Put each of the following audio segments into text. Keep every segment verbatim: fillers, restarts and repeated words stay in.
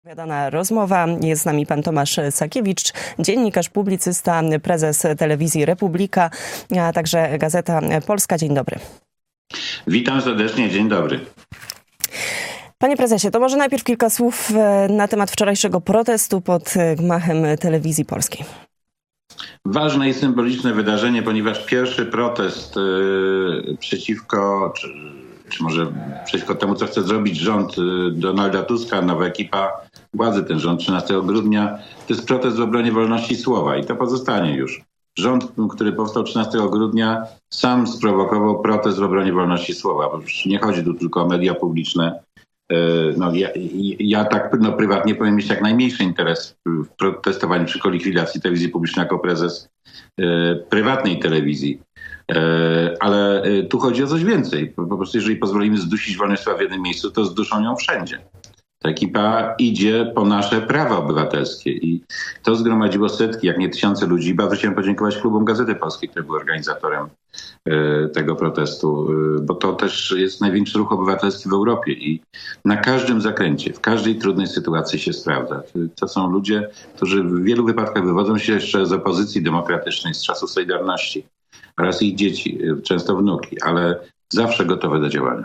Zapowiadana rozmowa. Jest z nami pan Tomasz Sakiewicz, dziennikarz, publicysta, prezes Telewizji Republika, a także Gazeta Polska. Dzień dobry. Witam serdecznie, dzień dobry. Panie prezesie, to może najpierw kilka słów na temat wczorajszego protestu pod gmachem Telewizji Polskiej. Ważne i symboliczne wydarzenie, ponieważ pierwszy protest yy, przeciwko, czy, czy może przeciwko temu, co chce zrobić rząd yy, Donalda Tuska, nowa ekipa władzy, ten rząd trzynastego grudnia, to jest protest w obronie wolności słowa i to pozostanie już. Rząd, który powstał trzynastego grudnia, sam sprowokował protest w obronie wolności słowa, bo już nie chodzi tu tylko o media publiczne. No, ja, ja tak no, prywatnie powinien mieć jak najmniejszy interes w protestowaniu przeciwko likwidacji telewizji publicznej jako prezes e, prywatnej telewizji. E, ale e, tu chodzi o coś więcej. Po, po prostu jeżeli pozwolimy zdusić wolność słowa w jednym miejscu, to zduszą ją wszędzie. Ta ekipa idzie po nasze prawa obywatelskie i to zgromadziło setki, jak nie tysiące ludzi. Bardzo chciałem podziękować klubom Gazety Polskiej, który był organizatorem e, tego protestu, e, bo to też jest największy ruch obywatelski w Europie i na każdym zakręcie, w każdej trudnej sytuacji się sprawdza. To są ludzie, którzy w wielu wypadkach wywodzą się jeszcze z opozycji demokratycznej, z czasów Solidarności oraz ich dzieci, często wnuki, ale zawsze gotowe do działania.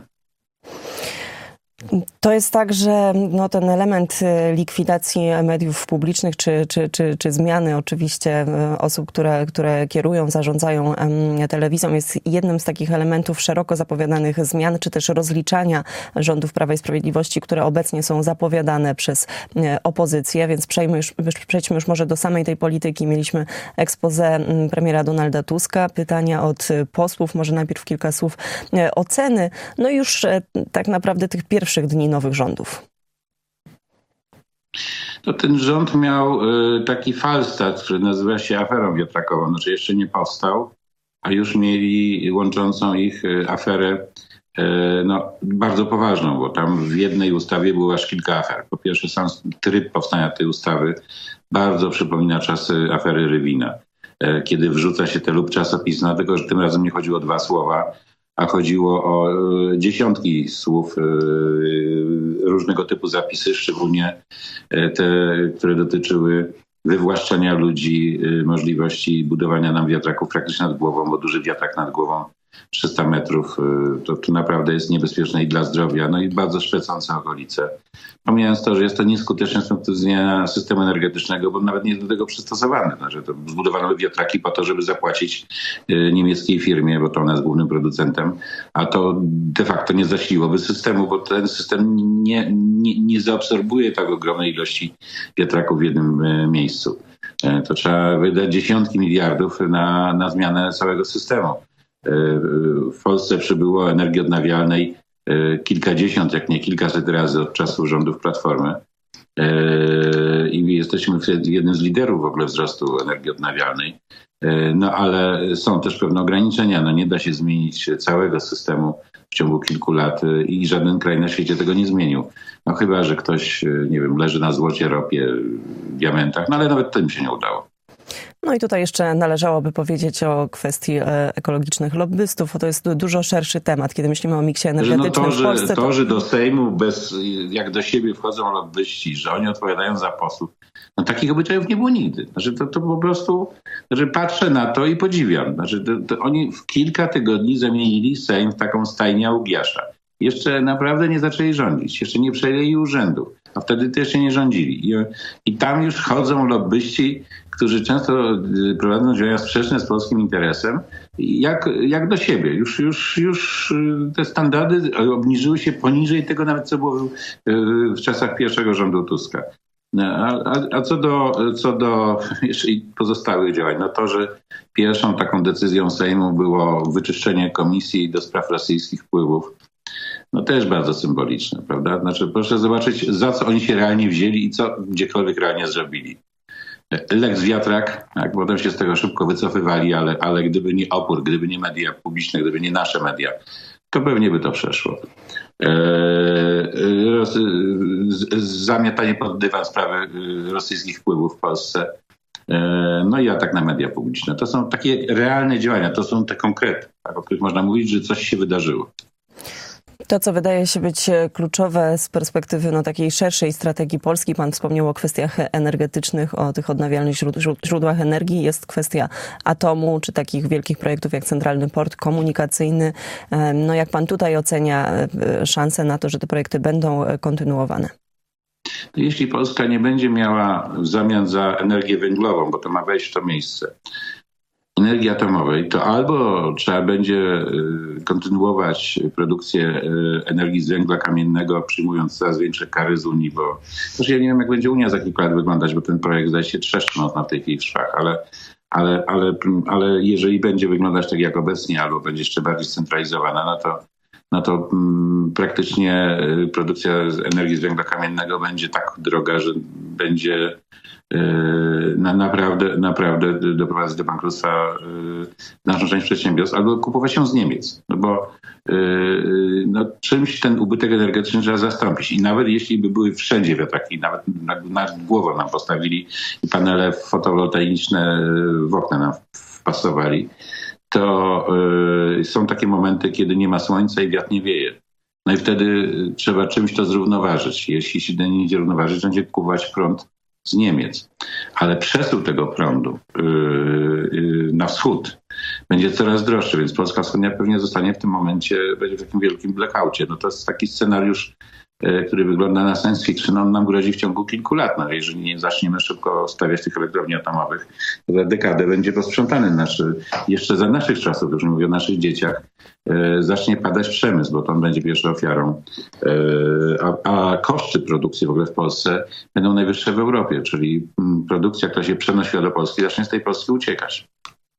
To jest tak, że no, ten element likwidacji mediów publicznych, czy, czy, czy, czy zmiany oczywiście osób, które, które kierują, zarządzają telewizją, jest jednym z takich elementów szeroko zapowiadanych zmian, czy też rozliczania rządów Prawa i Sprawiedliwości, które obecnie są zapowiadane przez opozycję. Więc przejdźmy już, przejdźmy już może do samej tej polityki. Mieliśmy expose premiera Donalda Tuska, pytania od posłów, może najpierw kilka słów oceny. No i już tak naprawdę tych pierwszych dni nowych rządów. To ten rząd miał y, taki falstart, który nazywa się aferą wiatrakową. Znaczy jeszcze nie powstał, a już mieli łączącą ich y, aferę y, no, bardzo poważną, bo tam w jednej ustawie było aż kilka afer. Po pierwsze sam tryb powstania tej ustawy bardzo przypomina czasy afery Rywina, y, kiedy wrzuca się te lub czasopisma, tylko że tym razem nie chodziło o dwa słowa, a chodziło o y, dziesiątki słów, y, różnego typu zapisy, szczególnie y, te, które dotyczyły wywłaszczania ludzi, y, możliwości budowania nam wiatraków praktycznie nad głową, bo duży wiatrak nad głową trzysta metrów, y, to, to naprawdę jest niebezpieczne i dla zdrowia, no i bardzo szpecące okolice. Pomijając to, że jest to nieskuteczne z punktu widzenia systemu energetycznego, bo nawet nie jest do tego przystosowany. Znaczy, to zbudowano wiatraki po to, żeby zapłacić y, niemieckiej firmie, bo to ona jest głównym producentem, a to de facto nie zasiliłoby systemu, bo ten system nie, nie, nie zaabsorbuje tak ogromnej ilości wiatraków w jednym y, miejscu. Y, to trzeba wydać dziesiątki miliardów na, na zmianę całego systemu. Y, y, w Polsce przybyło energii odnawialnej kilkadziesiąt, jak nie kilkaset razy od czasu rządów Platformy. I jesteśmy jednym z liderów w ogóle wzrostu energii odnawialnej. No ale są też pewne ograniczenia. No nie da się zmienić całego systemu w ciągu kilku lat i żaden kraj na świecie tego nie zmienił. No chyba, że ktoś, nie wiem, leży na złocie, ropie, diamentach, no ale nawet tym się nie udało. No i tutaj jeszcze należałoby powiedzieć o kwestii ekologicznych lobbystów, bo to jest dużo szerszy temat, kiedy myślimy o miksie energetycznym no to, w Polsce. Że, to, że do Sejmu bez, jak do siebie wchodzą lobbyści, że oni odpowiadają za posłów, no takich obyczajów nie było nigdy. Znaczy to, to po prostu, znaczy patrzę na to i podziwiam. Znaczy to, to oni w kilka tygodni zamienili Sejm w taką stajnię Augiasza. Jeszcze naprawdę nie zaczęli rządzić, jeszcze nie przejęli urzędów, a wtedy też się nie rządzili. I, i tam już chodzą lobbyści, którzy często prowadzą działania sprzeczne z polskim interesem, jak, jak do siebie. Już, już, już te standardy obniżyły się poniżej tego nawet, co było w, w czasach pierwszego rządu Tuska. A, a, a co do, co do jeszcze pozostałych działań, no to, że pierwszą taką decyzją Sejmu było wyczyszczenie komisji do spraw rosyjskich wpływów, no też bardzo symboliczne, prawda? Znaczy proszę zobaczyć, za co oni się realnie wzięli i co gdziekolwiek realnie zrobili. Lex Wiatrak, tak, potem się z tego szybko wycofywali, ale, ale gdyby nie opór, gdyby nie media publiczne, gdyby nie nasze media, to pewnie by to przeszło. Eee, roz, z, zamiatanie pod dywan sprawy rosyjskich wpływów w Polsce, eee, no i atak na media publiczne. To są takie realne działania, to są te konkrety, tak, o których można mówić, że coś się wydarzyło. To, co wydaje się być kluczowe z perspektywy no, takiej szerszej strategii Polski, pan wspomniał o kwestiach energetycznych, o tych odnawialnych źródłach energii, jest kwestia atomu, czy takich wielkich projektów jak Centralny Port Komunikacyjny. No, jak pan tutaj ocenia szanse na to, że te projekty będą kontynuowane? Jeśli Polska nie będzie miała w zamian za energię węglową, bo to ma wejść w to miejsce, energii atomowej, to albo trzeba będzie kontynuować produkcję energii z węgla kamiennego, przyjmując coraz większe kary z Unii, bo też ja nie wiem, jak będzie Unia za kilka lat wyglądać, bo ten projekt zdaje się trzeszczy mocno w tej chwili w szwach, ale, ale, ale, ale jeżeli będzie wyglądać tak jak obecnie, albo będzie jeszcze bardziej scentralizowana, no to no to mm, praktycznie produkcja energii z węgla kamiennego będzie tak droga, że będzie yy, na, naprawdę, naprawdę doprowadzić do bankructwa yy, znaczną część przedsiębiorstw, albo kupować ją z Niemiec. No bo yy, no, czymś ten ubytek energetyczny trzeba zastąpić. I nawet jeśli by były wszędzie wiatraki, nawet na, na głowę nam postawili i panele fotowoltaiczne w okna nam wpasowali, to y, są takie momenty, kiedy nie ma słońca i wiatr nie wieje. No i wtedy trzeba czymś to zrównoważyć. Jeśli się nie idzie równoważyć, będzie kupować prąd z Niemiec. Ale przesył tego prądu y, y, na wschód będzie coraz droższy, więc Polska Wschodnia pewnie zostanie w tym momencie, będzie w takim wielkim blackoutie. No to jest taki scenariusz, który wygląda na science fiction, on nam grozi w ciągu kilku lat. No, jeżeli nie zaczniemy szybko stawiać tych elektrowni atomowych, to za dekadę będzie posprzątany nasz, jeszcze za naszych czasów, już nie mówię o naszych dzieciach, e, zacznie padać przemysł, bo to on będzie pierwszą ofiarą. E, a, a koszty produkcji w ogóle w Polsce będą najwyższe w Europie, czyli produkcja, która się przenosiła do Polski, zacznie z tej Polski uciekać.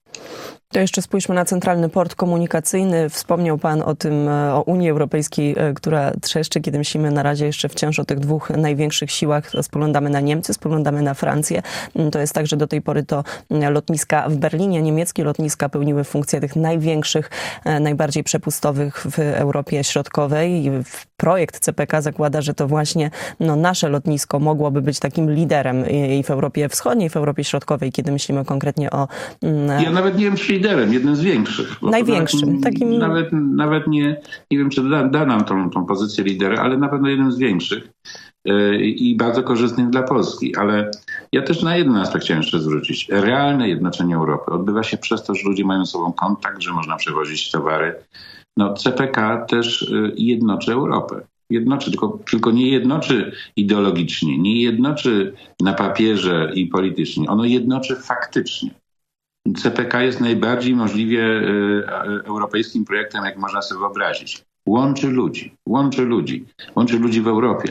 To jeszcze spójrzmy na Centralny Port Komunikacyjny. Wspomniał pan o tym, o Unii Europejskiej, która trzeszczy, kiedy myślimy na razie jeszcze wciąż o tych dwóch największych siłach. Spoglądamy na Niemcy, spoglądamy na Francję. To jest tak, że do tej pory to lotniska w Berlinie, niemieckie lotniska pełniły funkcję tych największych, najbardziej przepustowych w Europie Środkowej. Projekt C P K zakłada, że to właśnie no, nasze lotnisko mogłoby być takim liderem i w Europie Wschodniej, i w Europie Środkowej, kiedy myślimy konkretnie o... Ja nawet nie wiem, czy liderem, jednym z większych. Największym. Nawet, takim... nawet, nawet nie, nie wiem, czy da, da nam tą, tą pozycję lidera, ale na pewno jednym z większych yy, i bardzo korzystnych dla Polski. Ale ja też na jeden aspekt chciałem jeszcze zwrócić. Realne jednoczenie Europy odbywa się przez to, że ludzie mają ze sobą kontakt, że można przewozić towary. No C P K też yy, jednoczy Europę. Jednoczy, tylko, tylko nie jednoczy ideologicznie, nie jednoczy na papierze i politycznie. Ono jednoczy faktycznie. C P K jest najbardziej możliwie europejskim projektem, jak można sobie wyobrazić. Łączy ludzi, łączy ludzi, łączy ludzi w Europie.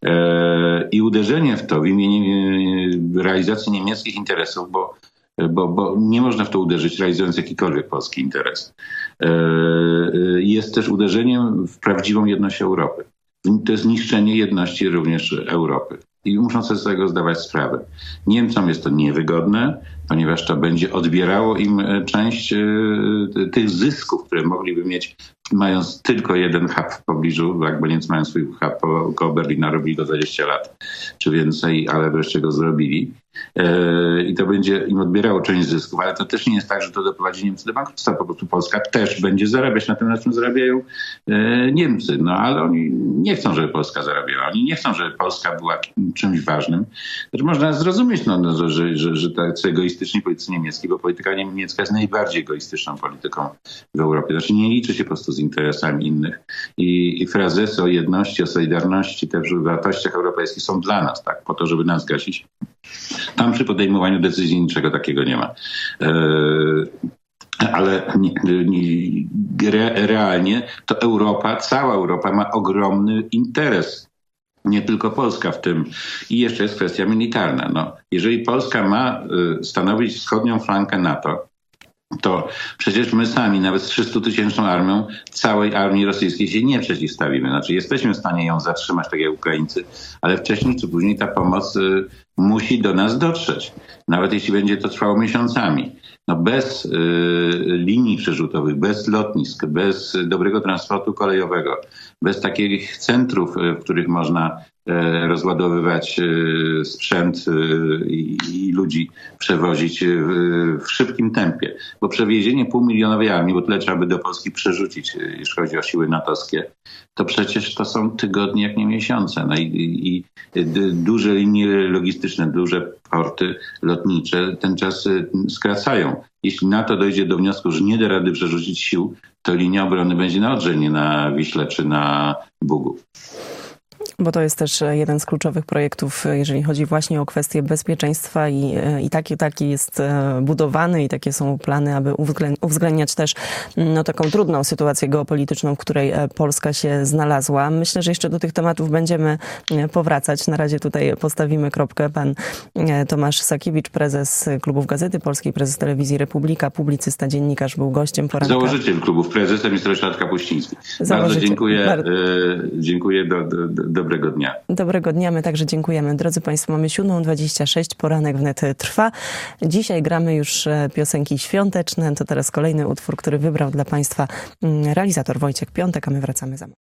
I uderzenie w to w imieniu realizacji niemieckich interesów, bo, bo, bo nie można w to uderzyć, realizując jakikolwiek polski interes, jest też uderzeniem w prawdziwą jedność Europy. To jest niszczenie jedności również Europy. I muszą sobie z tego zdawać sprawę. Niemcom jest to niewygodne, ponieważ to będzie odbierało im część tych zysków, które mogliby mieć, mając tylko jeden hub w pobliżu, jak Niemcy mają swój hub koło Berlina, robili go dwadzieścia lat czy więcej, ale wreszcie go zrobili. I to będzie im odbierało część zysków, ale to też nie jest tak, że to doprowadzi Niemcy do bankructwa. Po prostu Polska też będzie zarabiać na tym, na czym zarabiają Niemcy. No ale oni nie chcą, żeby Polska zarabiała. Oni nie chcą, żeby Polska była czymś ważnym. Znaczy, można zrozumieć, no, że, że, że, że tacy egoistyczni politycy niemiecki, bo polityka niemiecka jest najbardziej egoistyczną polityką w Europie. Znaczy nie liczy się po prostu z interesami innych. I, i frazesy o jedności, o solidarności, te wartościach europejskich są dla nas, tak, po to, żeby nas gasić. Tam przy podejmowaniu decyzji niczego takiego nie ma. Ale nie, nie, re, realnie to Europa, cała Europa ma ogromny interes. Nie tylko Polska w tym. I jeszcze jest kwestia militarna. No, jeżeli Polska ma stanowić wschodnią flankę NATO, to przecież my sami nawet z trzystutysięczną armią całej armii rosyjskiej się nie przeciwstawimy. Znaczy jesteśmy w stanie ją zatrzymać, tak jak Ukraińcy, ale wcześniej czy później ta pomoc y, musi do nas dotrzeć. Nawet jeśli będzie to trwało miesiącami. No bez y, linii przerzutowych, bez lotnisk, bez dobrego transportu kolejowego, bez takich centrów, w których można rozładowywać sprzęt i ludzi przewozić w szybkim tempie. Bo przewiezienie półmilionowej armii, bo tyle trzeba by do Polski przerzucić, jeśli chodzi o siły natowskie, to przecież to są tygodnie, jak nie miesiące. No i, i duże linie logistyczne, duże porty lotnicze ten czas skracają. Jeśli NATO dojdzie do wniosku, że nie da rady przerzucić sił, to linia obrony będzie na Odrze, nie na Wiśle czy na Bugu. Bo to jest też jeden z kluczowych projektów, jeżeli chodzi właśnie o kwestie bezpieczeństwa i, i taki, taki jest budowany i takie są plany, aby uwzględniać też no, taką trudną sytuację geopolityczną, w której Polska się znalazła. Myślę, że jeszcze do tych tematów będziemy powracać. Na razie tutaj postawimy kropkę. Pan Tomasz Sakiewicz, prezes Klubów Gazety Polskiej, prezes Telewizji Republika, publicysta, dziennikarz, był gościem poranka. Założyciel klubów, prezesem jest Ryszard Kapuściński. Bardzo dziękuję. Bar- dziękuję. Do, do, do, Dobrego dnia. Dobrego dnia. My także dziękujemy. Drodzy Państwo, mamy siódma dwadzieścia sześć. Poranek wnet trwa. Dzisiaj gramy już piosenki świąteczne. To teraz kolejny utwór, który wybrał dla Państwa realizator Wojciech Piątek, a my wracamy za moment.